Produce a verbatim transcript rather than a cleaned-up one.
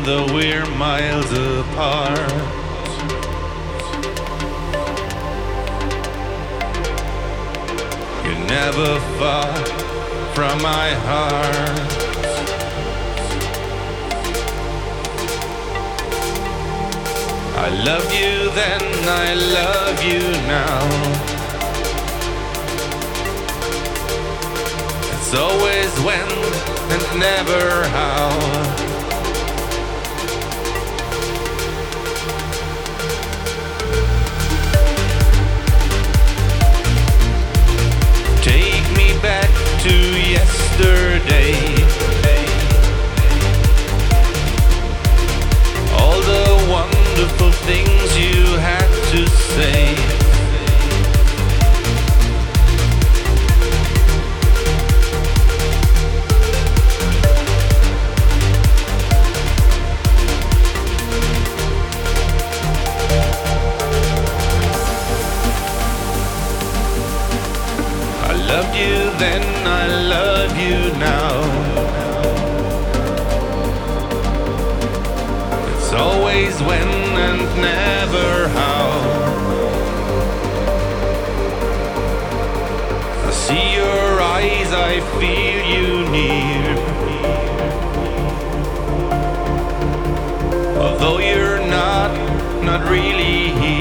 though we're miles apart. You're never far from my heart. I loved you then, I love you now. It's always when and never how. Take me back to yesterday. All the wonderful things you had to say. I loved you then, I love you now. It's always when and never how. I see your eyes, I feel you near. Although you're not, not really here.